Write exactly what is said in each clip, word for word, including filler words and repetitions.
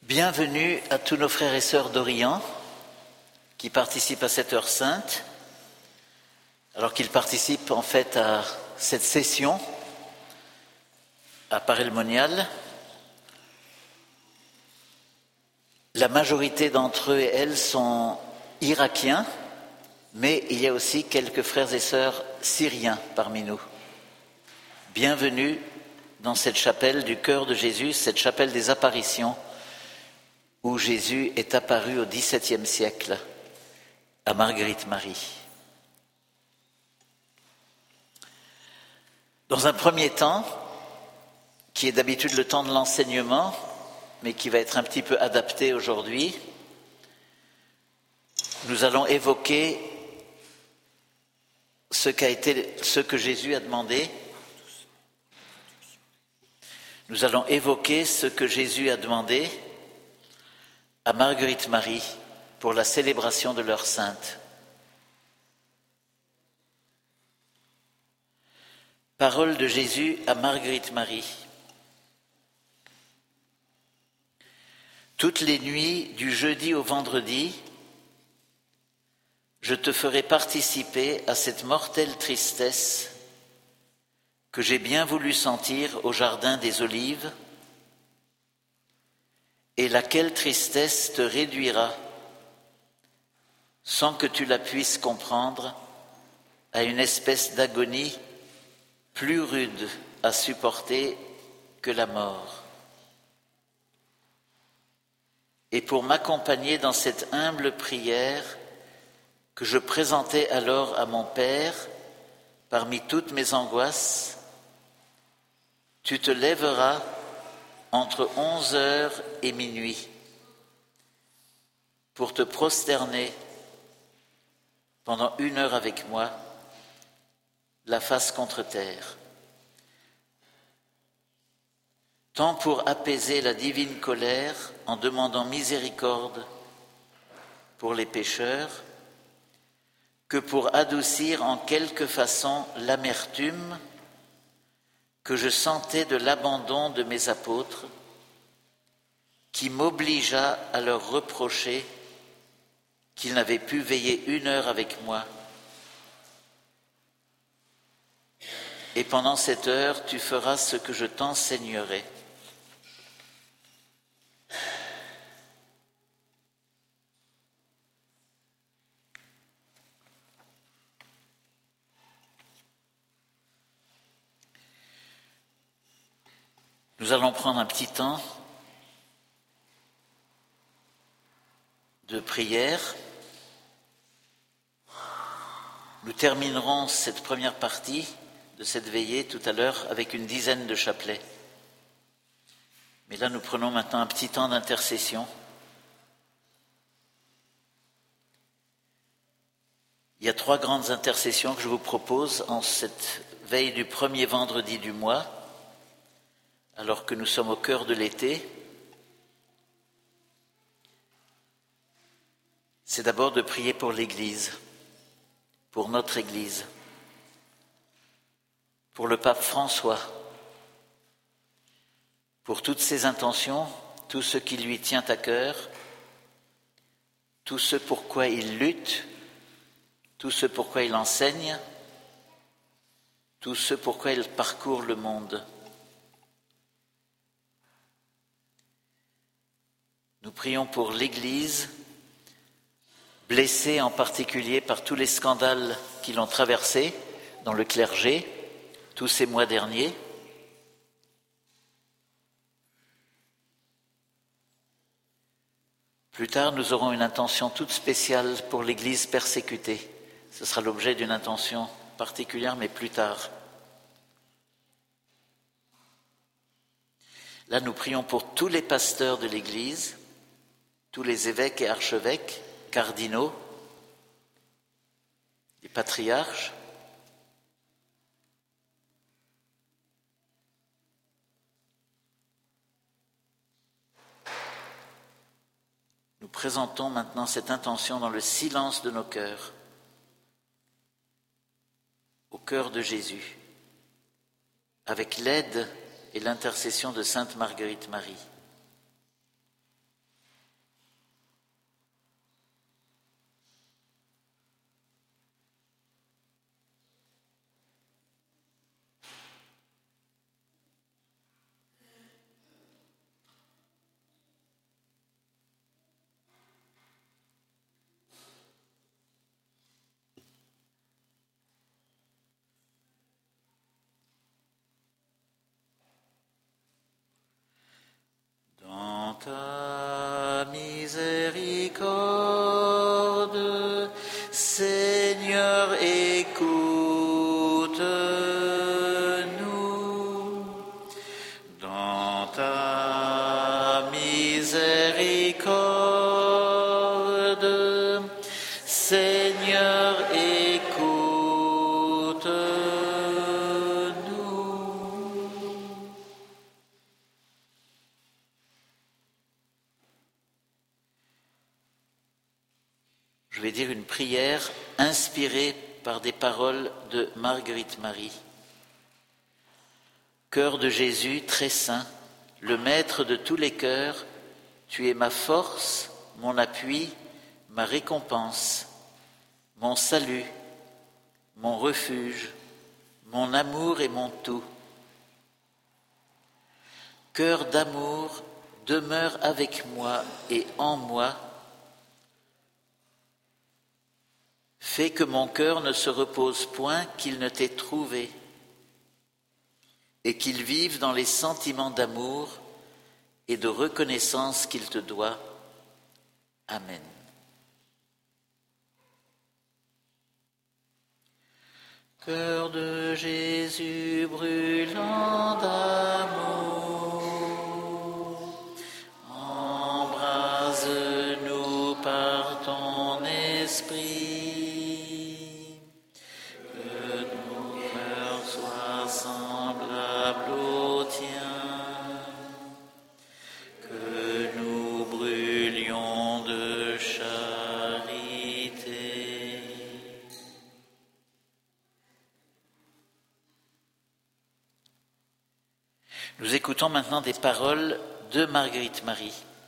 Bienvenue à tous nos frères et sœurs d'Orient qui participent à cette heure sainte, alors qu'ils participent en fait à cette session à Paray-le-Monial. La majorité d'entre eux et elles sont irakiens, mais il y a aussi quelques frères et sœurs syriens parmi nous. Bienvenue dans cette chapelle du cœur de Jésus, cette chapelle des apparitions, où Jésus est apparu au dix-septième siècle à Marguerite Marie. Dans un premier temps, qui est d'habitude le temps de l'enseignement, mais qui va être un petit peu adapté aujourd'hui, nous allons évoquer ce qu'a été, ce que Jésus a demandé. Nous allons évoquer ce que Jésus a demandé à Marguerite Marie pour la célébration de l'heure sainte. Parole de Jésus à Marguerite Marie. Toutes les nuits, du jeudi au vendredi, je te ferai participer à cette mortelle tristesse que j'ai bien voulu sentir au jardin des Olives, et laquelle tristesse te réduira, sans que tu la puisses comprendre, à une espèce d'agonie plus rude à supporter que la mort. Et pour m'accompagner dans cette humble prière que je présentais alors à mon Père, parmi toutes mes angoisses, tu te lèveras entre onze heures et minuit pour te prosterner pendant une heure avec moi, la face contre terre. Tant pour apaiser la divine colère en demandant miséricorde pour les pécheurs, que pour adoucir en quelque façon l'amertume que je sentais de l'abandon de mes apôtres, qui m'obligea à leur reprocher qu'ils n'avaient pu veiller une heure avec moi. Et pendant cette heure, tu feras ce que je t'enseignerai. Nous allons prendre un petit temps de prière. Nous terminerons cette première partie de cette veillée tout à l'heure avec une dizaine de chapelets. Mais là, nous prenons maintenant un petit temps d'intercession. Il y a trois grandes intercessions que je vous propose en cette veille du premier vendredi du mois, alors que nous sommes au cœur de l'été. C'est d'abord de prier pour l'Église, pour notre Église, pour le pape François, pour toutes ses intentions, tout ce qui lui tient à cœur, tout ce pourquoi il lutte, tout ce pourquoi il enseigne, tout ce pourquoi il parcourt le monde. Nous prions pour l'Église, blessée en particulier par tous les scandales qui l'ont traversée dans le clergé tous ces mois derniers. Plus tard, nous aurons une intention toute spéciale pour l'Église persécutée. Ce sera l'objet d'une intention particulière, mais plus tard. Là, nous prions pour tous les pasteurs de l'Église, tous les évêques et archevêques, cardinaux, les patriarches. Nous présentons maintenant cette intention dans le silence de nos cœurs, au cœur de Jésus, avec l'aide et l'intercession de Sainte Marguerite Marie. vais dire une prière inspirée par des paroles de Marguerite Marie. Cœur de Jésus très saint, le maître de tous les cœurs, tu es ma force, mon appui, ma récompense, mon salut, mon refuge, mon amour et mon tout. Cœur d'amour, demeure avec moi et en moi. Fais que mon cœur ne se repose point qu'il ne t'ait trouvé et qu'il vive dans les sentiments d'amour et de reconnaissance qu'il te doit. Amen. Cœur de Jésus brûlant d'amour, embrase-nous par ton esprit, que nos cœurs soient semblables au tien, que nous brûlions de charité. Nous écoutons maintenant des paroles de Marguerite Marie.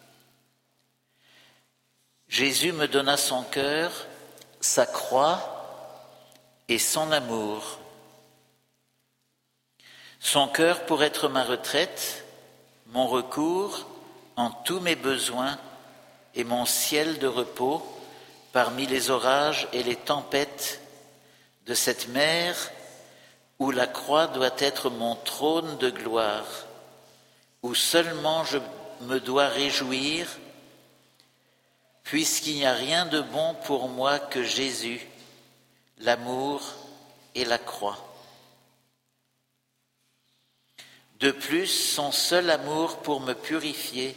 Jésus me donna son cœur, sa croix et son amour. Son cœur pour être ma retraite, mon recours en tous mes besoins et mon ciel de repos parmi les orages et les tempêtes de cette mer où la croix doit être mon trône de gloire, où seulement je me dois réjouir, puisqu'il n'y a rien de bon pour moi que Jésus, l'amour et la croix. De plus, son seul amour pour me purifier,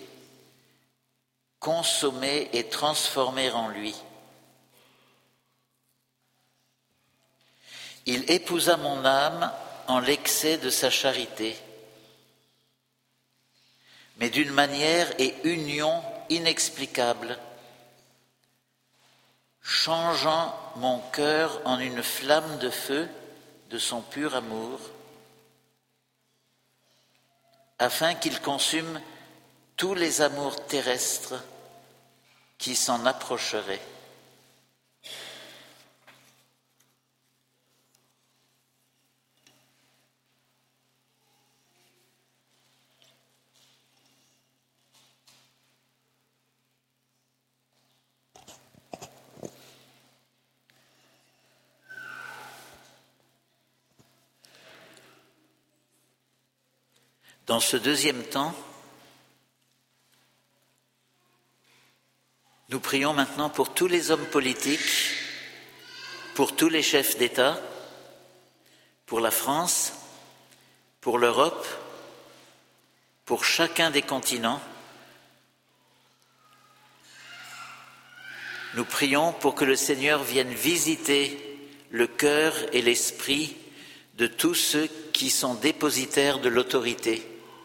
consommer et transformer en lui. Il épousa mon âme en l'excès de sa charité, mais d'une manière et union inexplicables, changeant mon cœur en une flamme de feu de son pur amour, afin qu'il consume tous les amours terrestres qui s'en approcheraient. Dans ce deuxième temps, nous prions maintenant pour tous les hommes politiques, pour tous les chefs d'État, pour la France, pour l'Europe, pour chacun des continents. Nous prions pour que le Seigneur vienne visiter le cœur et l'esprit de tous ceux qui sont dépositaires de l'autorité,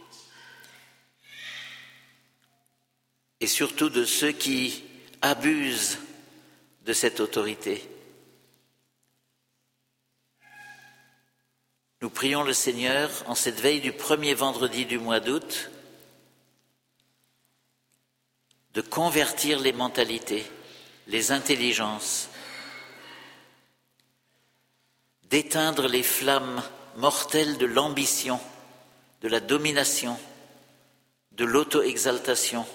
et surtout de ceux qui abusent de cette autorité. Nous prions le Seigneur en cette veille du premier vendredi du mois d'août de convertir les mentalités, les intelligences, d'éteindre les flammes mortelles de l'ambition, de la domination, de l'auto-exaltation,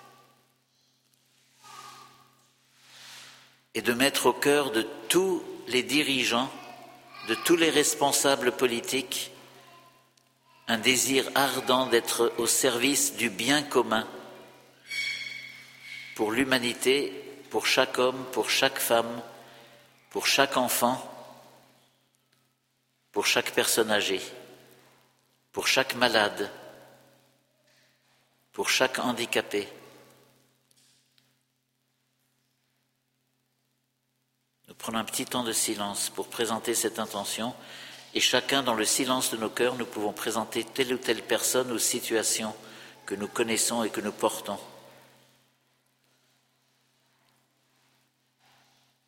et de mettre au cœur de tous les dirigeants, de tous les responsables politiques, un désir ardent d'être au service du bien commun pour l'humanité, pour chaque homme, pour chaque femme, pour chaque enfant, pour chaque personne âgée, pour chaque malade, pour chaque handicapé. Nous prenons un petit temps de silence pour présenter cette intention et chacun dans le silence de nos cœurs, nous pouvons présenter telle ou telle personne ou situation que nous connaissons et que nous portons.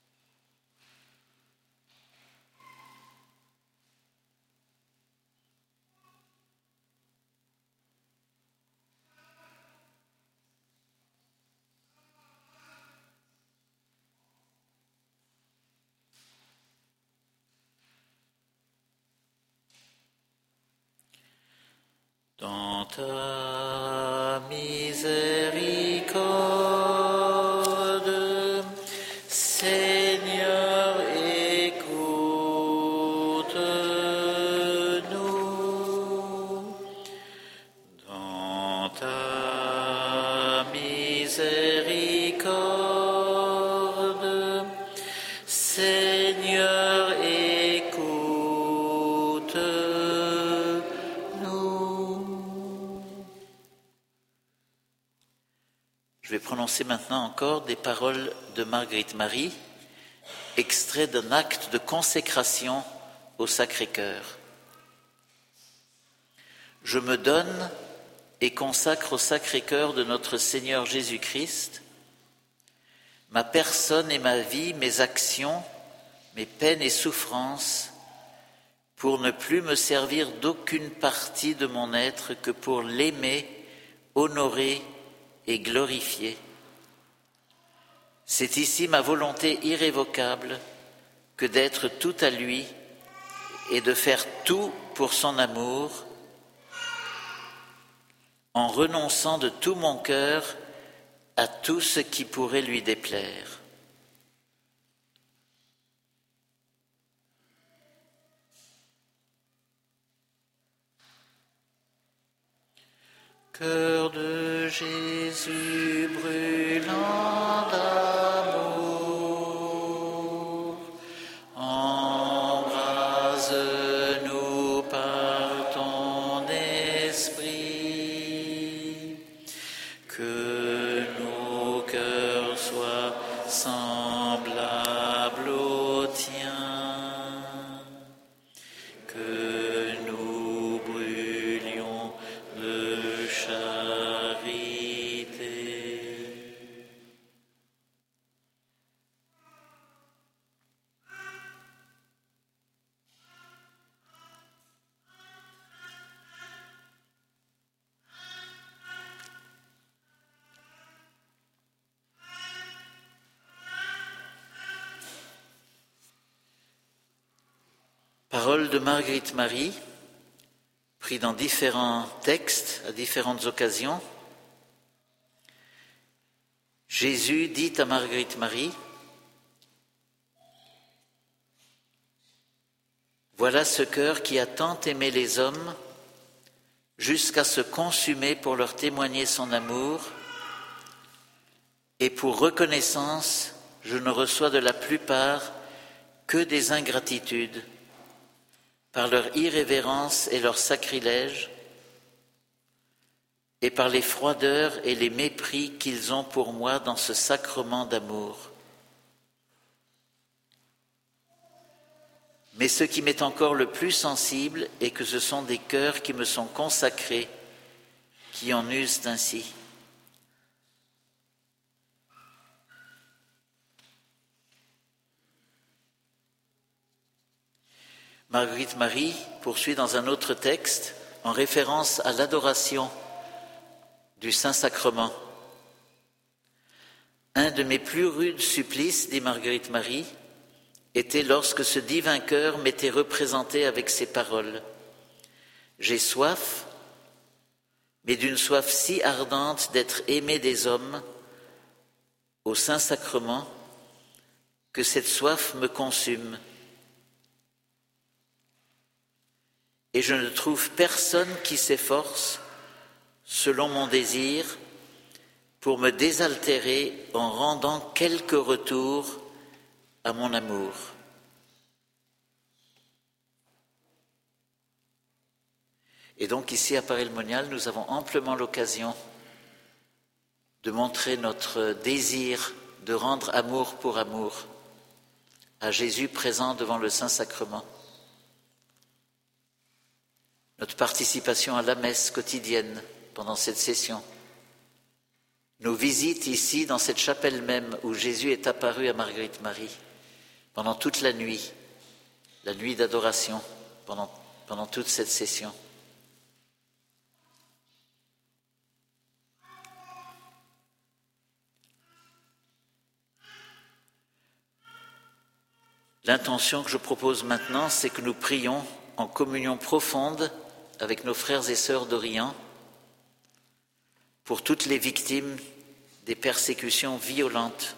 ta miséricorde, Seigneur, écoute-nous. Dans ta miséricorde, Seigneur, écoute-nous. Je vais prononcer maintenant encore des paroles de Marguerite Marie, extrait d'un acte de consécration au Sacré-Cœur. Je me donne et consacre au Sacré-Cœur de notre Seigneur Jésus-Christ ma personne et ma vie, mes actions, mes peines et souffrances, pour ne plus me servir d'aucune partie de mon être que pour l'aimer, honorer et glorifier. C'est ici ma volonté irrévocable que d'être tout à lui et de faire tout pour son amour, en renonçant de tout mon cœur à tout ce qui pourrait lui déplaire. Cœur de Jésus brûlant d'amour, embrase-nous par ton esprit, que nos cœurs soient semblables aux tiens, que nous brûlions de charité. Paroles de Marguerite Marie, pris dans différents textes à différentes occasions. Jésus dit à Marguerite Marie: voilà ce cœur qui a tant aimé les hommes jusqu'à se consumer pour leur témoigner son amour, et pour reconnaissance, je ne reçois de la plupart que des ingratitudes, par leur irrévérence et leur sacrilège, et par les froideurs et les mépris qu'ils ont pour moi dans ce sacrement d'amour. Mais ce qui m'est encore le plus sensible est que ce sont des cœurs qui me sont consacrés, qui en usent ainsi. Marguerite Marie poursuit dans un autre texte en référence à l'adoration du Saint-Sacrement. Un de mes plus rudes supplices, dit Marguerite Marie, était lorsque ce divin cœur m'était représenté avec ces paroles. J'ai soif, mais d'une soif si ardente d'être aimé des hommes au Saint-Sacrement que cette soif me consume. Et je ne trouve personne qui s'efforce, selon mon désir, pour me désaltérer en rendant quelque retour à mon amour. Et donc ici à Paray-le-Monial, nous avons amplement l'occasion de montrer notre désir de rendre amour pour amour à Jésus présent devant le Saint-Sacrement. Notre participation à la messe quotidienne pendant cette session, nos visites ici dans cette chapelle même où Jésus est apparu à Marguerite Marie pendant toute la nuit, la nuit d'adoration, pendant, pendant toute cette session. L'intention que je propose maintenant, c'est que nous prions en communion profonde avec nos frères et sœurs d'Orient pour toutes les victimes des persécutions violentes,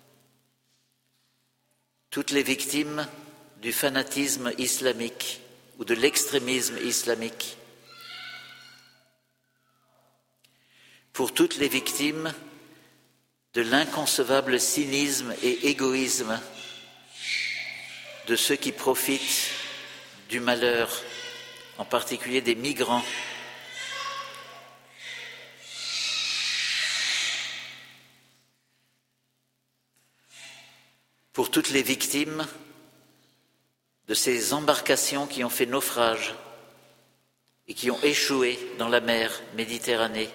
toutes les victimes du fanatisme islamique ou de l'extrémisme islamique, pour toutes les victimes de l'inconcevable cynisme et égoïsme de ceux qui profitent du malheur, en particulier des migrants, pour toutes les victimes de ces embarcations qui ont fait naufrage et qui ont échoué dans la mer Méditerranée.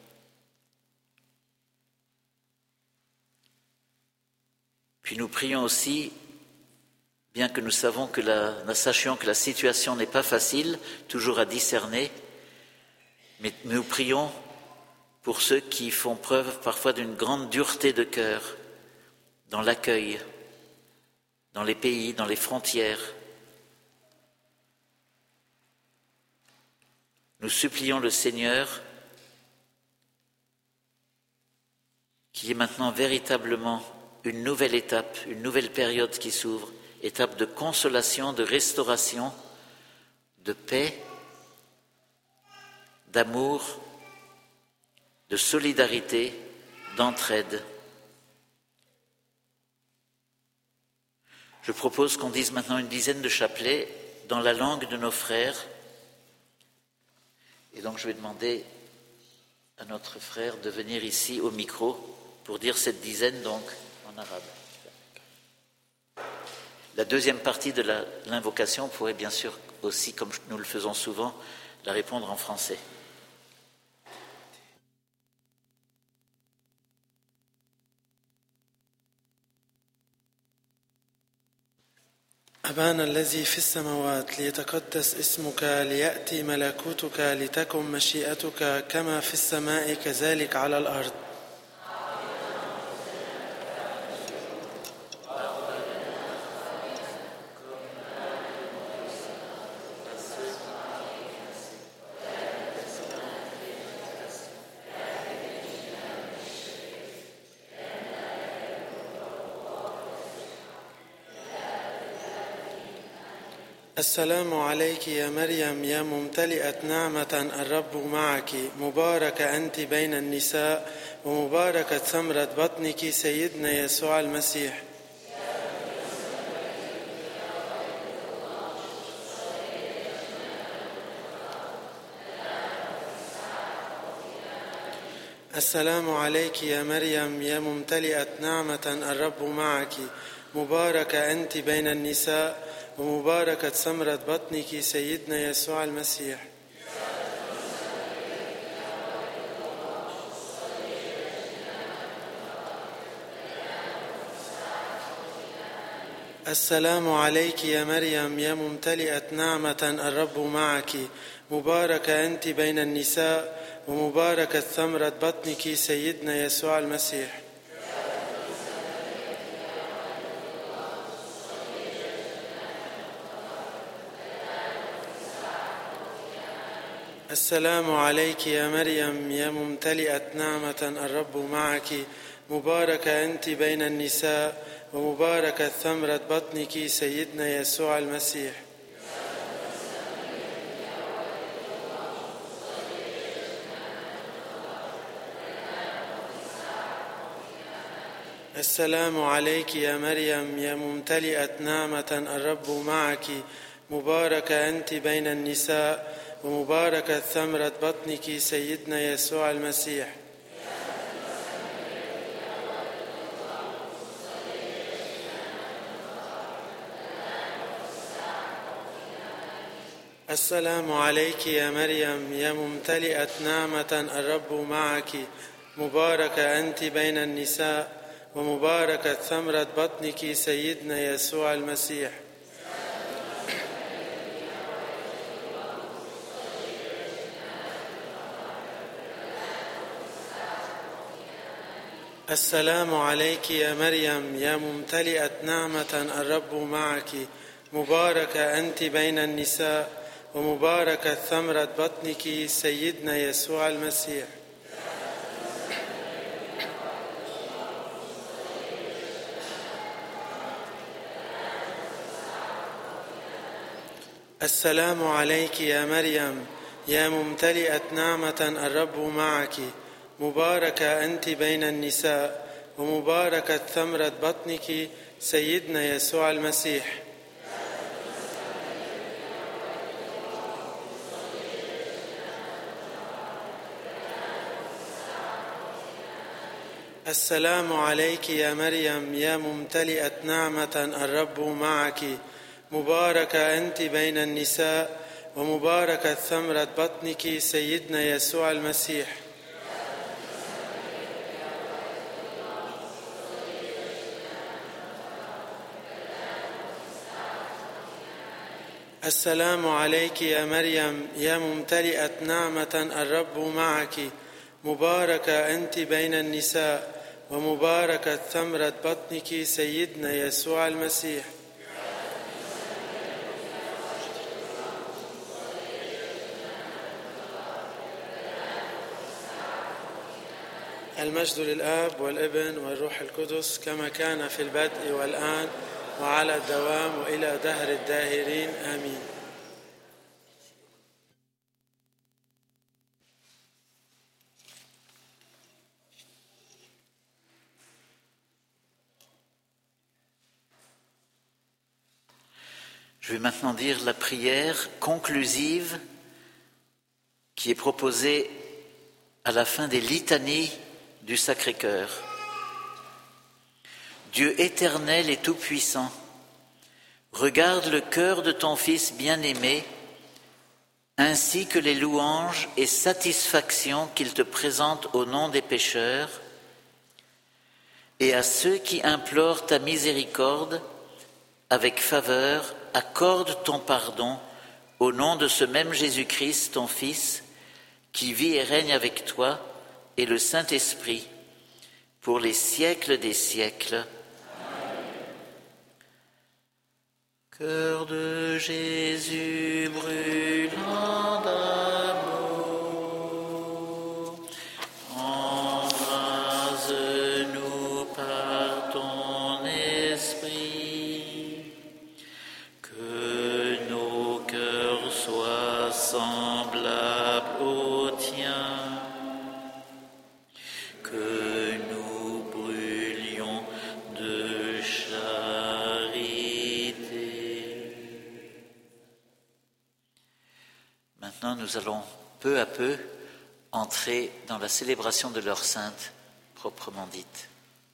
Puis nous prions aussi, bien que nous savons que la, nous sachions que la situation n'est pas facile, toujours à discerner, mais nous prions pour ceux qui font preuve parfois d'une grande dureté de cœur dans l'accueil, dans les pays, dans les frontières. Nous supplions le Seigneur qu'il y ait maintenant véritablement une nouvelle étape, une nouvelle période qui s'ouvre, étape de consolation, de restauration, de paix, d'amour, de solidarité, d'entraide. Je propose qu'on dise maintenant une dizaine de chapelets dans la langue de nos frères. Et donc je vais demander à notre frère de venir ici au micro pour dire cette dizaine donc en arabe. La deuxième partie de la, l'invocation pourrait bien sûr aussi, comme nous le faisons souvent, la répondre en français. أبانا الذي في السماوات ليتقدس اسمك ليأتي ملكوتك لتكن مشيئتك كما في السماء كذلك على الأرض. السلام عليك يا مريم يا ممتلئة نعمة الرب معك مباركة أنت بين النساء ومباركة ثمرة بطنك سيدنا يسوع المسيح. السلام عليك يا مريم يا ممتلئة نعمة الرب معك مباركة أنت بين النساء ومباركة ثمرة بطنك سيدنا يسوع المسيح. السلام عليك يا مريم يا ممتلئة نعمة الرب معك مباركة أنت بين النساء ومباركة ثمرة بطنك سيدنا يسوع المسيح. السلام عليك يا مريم يا ممتلئة نعمة الرب معك مباركة أنت بين النساء ومباركة ثمرة بطنك سيدنا يسوع المسيح. السلام عليك يا مريم يا ممتلئة نعمة الرب معك مباركة أنت بين النساء ومباركة ثمرة بطنك سيدنا يسوع المسيح. السلام عليك يا مريم يا ممتلئة نعمة الرب معك مباركة أنت بين النساء ومباركة ثمرة بطنك سيدنا يسوع المسيح. السلام عليك يا مريم يا ممتلئة نعمة الرب معك مباركة أنت بين النساء ومباركة ثمرة بطنك سيدنا يسوع المسيح. السلام عليك يا مريم يا ممتلئة نعمة الرب معك مباركة أنت بين النساء ومباركة ثمرة بطنك سيدنا يسوع المسيح. السلام عليك يا مريم يا ممتلئة نعمة الرب معك مباركة أنت بين النساء ومباركة ثمرة بطنك سيدنا يسوع المسيح. السلام عليك يا مريم يا ممتلئة نعمة الرب معك مباركة أنت بين النساء ومباركة ثمرة بطنك سيدنا يسوع المسيح. المجد للآب والابن والروح القدس كما كان في البدء والآن وعلى الدوام وإلى دهر الداهرين آمين. Je vais maintenant dire la prière conclusive qui est proposée à la fin des litanies du Sacré-Cœur. Dieu éternel et tout-puissant, regarde le cœur de ton Fils bien-aimé, ainsi que les louanges et satisfactions qu'il te présente au nom des pécheurs, et à ceux qui implorent ta miséricorde, avec faveur, accorde ton pardon au nom de ce même Jésus-Christ, ton Fils, qui vit et règne avec toi et le Saint-Esprit, pour les siècles des siècles. Cœur de Jésus brûlant d'amour, embrase-nous par ton esprit, que nos cœurs soient semblables aux tiens, que nous brûlions de charité. Maintenant, nous allons peu à peu entrer dans la célébration de l'heure sainte proprement dite.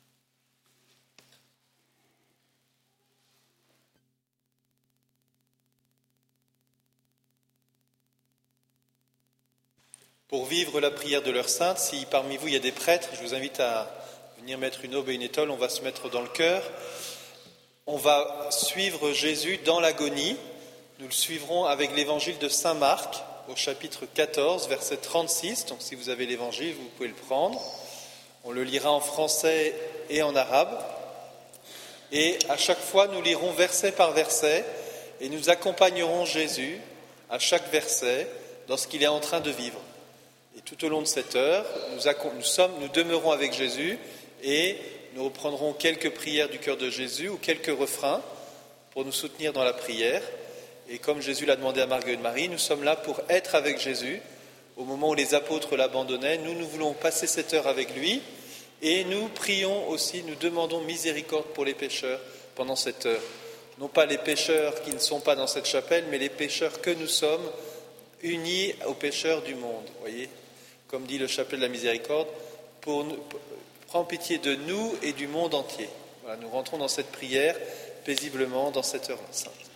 Pour vivre la prière de l'heure sainte, si parmi vous il y a des prêtres, je vous invite à venir mettre une aube et une étole, on va se mettre dans le cœur. On va suivre Jésus dans l'agonie. Nous le suivrons avec l'évangile de saint Marc, au chapitre quatorze, verset trente-six. Donc si vous avez l'évangile, vous pouvez le prendre. On le lira en français et en arabe. Et à chaque fois, nous lirons verset par verset et nous accompagnerons Jésus à chaque verset dans ce qu'il est en train de vivre. Et tout au long de cette heure, nous, nous, sommes, nous demeurons avec Jésus et nous reprendrons quelques prières du cœur de Jésus ou quelques refrains pour nous soutenir dans la prière. Et comme Jésus l'a demandé à Marguerite Marie, nous sommes là pour être avec Jésus. Au moment où les apôtres l'abandonnaient, nous, nous voulons passer cette heure avec lui et nous prions aussi, nous demandons miséricorde pour les pécheurs pendant cette heure. Non pas les pécheurs qui ne sont pas dans cette chapelle, mais les pécheurs que nous sommes, unis aux pécheurs du monde. Voyez, comme dit le chapelet de la miséricorde, pour nous, prends pitié de nous et du monde entier. Voilà, nous rentrons dans cette prière paisiblement dans cette heure sainte.